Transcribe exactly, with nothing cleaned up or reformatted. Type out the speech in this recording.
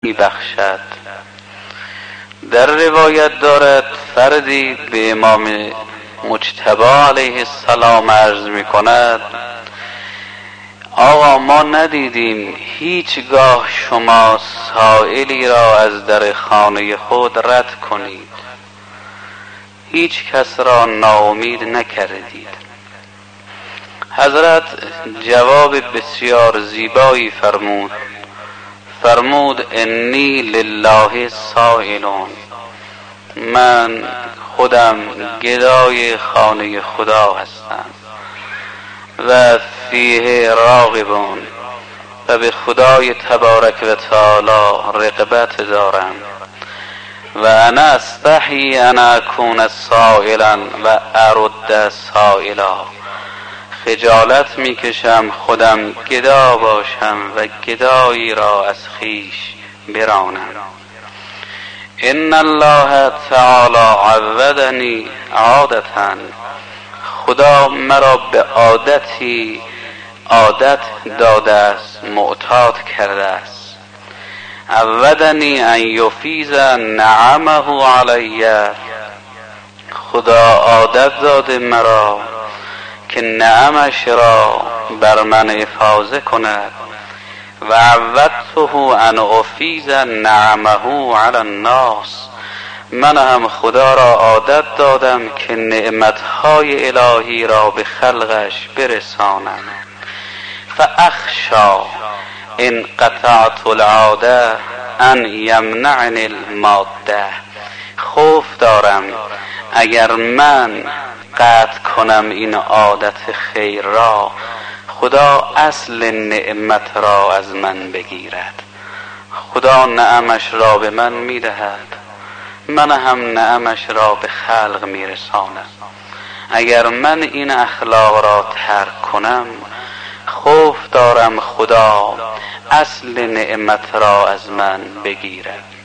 بخشد. در روایت دارد فردی به امام مجتبی علیه السلام عرض می کند آقا ما ندیدیم هیچگاه شما سائلی را از در خانه خود رد کنید، هیچ کس را ناامید نکردید. حضرت جواب بسیار زیبایی فرمود فرمود انی لله سائلون، من خودم گدای خانه خدا هستم و فیه راغبون، و به خدای تبارک و تعالی رغبت دارم و انا استحی ان اکون سائلا و ارد سائلا، خجالت میکشم خودم گدا باشم و گدایی را از خویش برانم. ان الله تعالی عودنی عادتا، خدا مرا به عادتی عادت داده است، معتاد کرده است. عودنی ان یفیض نعمه علی، خدا عادت داده مرا که نعمش را بر من افاضه کند. و عودته ان افیض نعمه علی الناس، من هم خدا را عادت دادم که نعمتهای الهی را به خلقش برسانم. فاخشا ان قطعت العاده ان یمنعنی الماده، خوف دارم اگر من قطع کنم این عادت خیر را، خدا اصل نعمت را از من بگیرد. خدا نعمش را به من میدهد، من هم نعمش را به خلق میرسانم. اگر من این اخلاق را ترک کنم، خوف دارم خدا اصل نعمت را از من بگیرد.